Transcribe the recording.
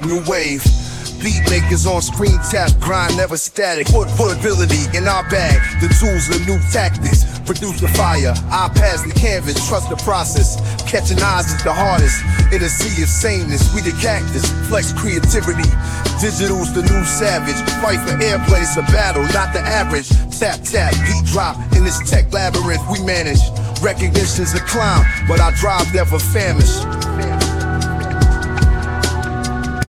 new wave. Beat makers on screen tap, grind never static. Portability in our bag, the tools, the new tactics. Produce the fire, I pass the canvas, trust the process. Catching eyes is the hardest. In a sea of sameness, we the cactus. Flex creativity, digital's the new savage. Fight for airplay, it's a battle, not the average. Tap, tap, beat drop, in this tech labyrinth we manage. Recognition's a clown, but our drive never famished.